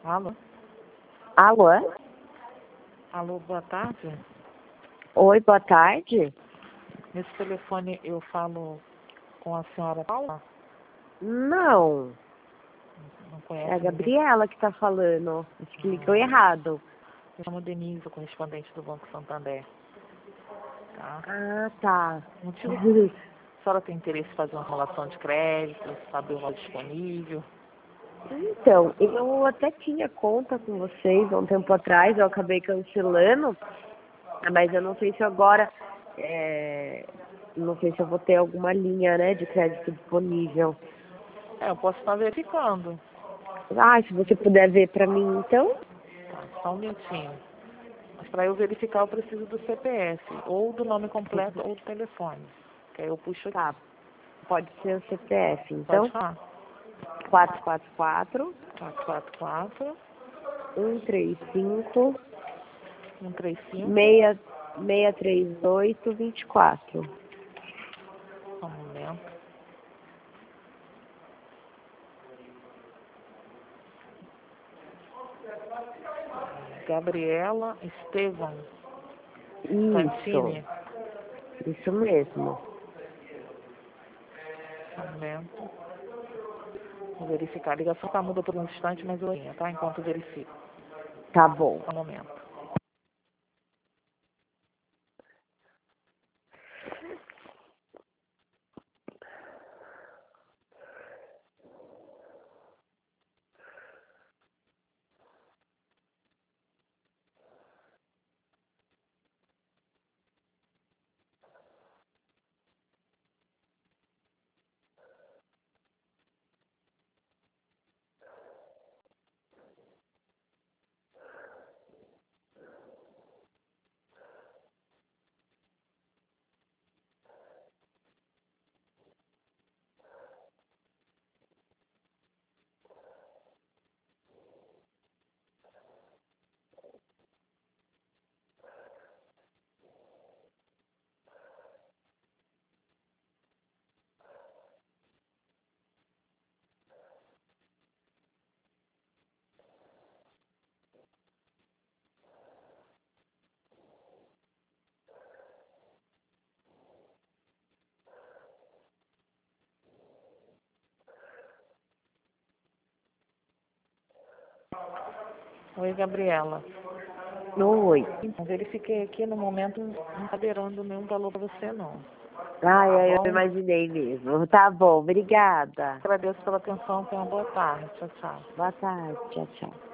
Alô? Alô? Alô, boa tarde. Oi, boa tarde. Nesse telefone eu falo com a senhora Paula? Não, Não é conhece a ninguém? Gabriela que tá falando. Acho que ligou errado. Eu chamo Denise, correspondente do Banco Santander. Tá? Ah, tá. Motivo que a senhora tem interesse em fazer uma relação de crédito, saber o valor disponível. Então, eu até tinha conta com vocês há um tempo atrás, eu acabei cancelando, mas eu não sei se agora, não sei se eu vou ter alguma linha, né, de crédito disponível. Eu posso estar verificando. Ah, se você puder ver pra mim, então, Tá? Só um minutinho. Mas para eu verificar eu preciso do CPF, ou do nome completo ou do telefone. Que aí eu puxo aqui. tá, pode ser o CPF, Pode então, falar. 444 444 135 135. 638 24. Só um momento. Gabriela Estevão Santini. Isso mesmo. Só um momento. Vou verificar. A ligação tá muda por um instante, mas eu ainda, tá? Enquanto eu verifico. Tá bom. Só um momento. Oi, Gabriela. Oi. Então, verifiquei aqui, no momento não está gerando nenhum valor para você, não. Ai, eu Bom, imaginei mesmo. Tá bom, obrigada. agradeço pela atenção. Tenha uma boa tarde. Tchau, tchau. Boa tarde, tchau, tchau.